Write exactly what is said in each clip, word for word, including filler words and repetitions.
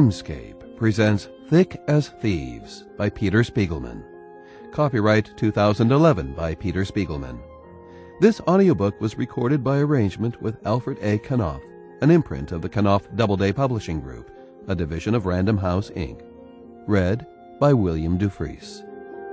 Dreamscape presents Thick as Thieves by Peter Spiegelman. Copyright two thousand eleven by Peter Spiegelman. This audiobook was recorded by arrangement with Alfred A. Knopf, an imprint of the Knopf Doubleday Publishing Group, a division of Random House, Incorporated. Read by William Dufris.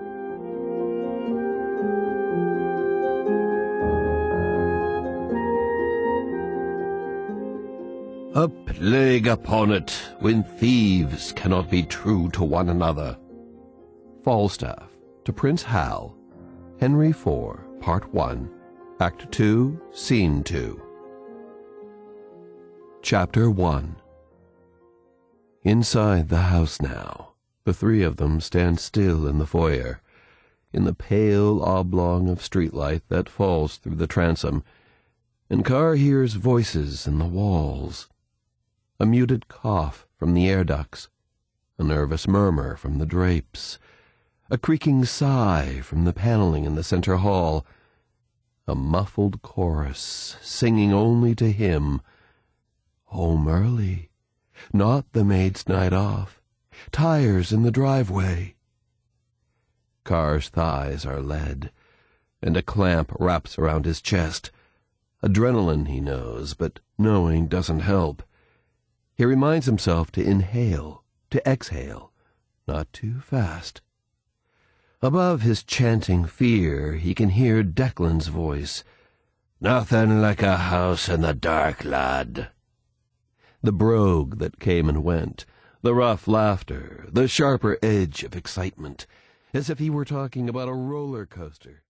A plague upon it, when thieves cannot be true to one another. Falstaff, to Prince Hal, Henry the Fourth, Part one, Act two, Scene two. Chapter one. Inside the house now, the three of them stand still in the foyer, in the pale oblong of streetlight that falls through the transom, and Carr hears voices in the walls. A muted cough from the air ducts, a nervous murmur from the drapes, a creaking sigh from the paneling in the center hall, a muffled chorus singing only to him, home early, not the maid's night off, tires in the driveway. Carr's thighs are lead, and a clamp wraps around his chest. Adrenaline, he knows, but knowing doesn't help. He reminds himself to inhale, to exhale, not too fast. Above his chanting fear, he can hear Declan's voice. "Nothing like a house in the dark, lad." The brogue that came and went, the rough laughter, the sharper edge of excitement, as if he were talking about a roller coaster.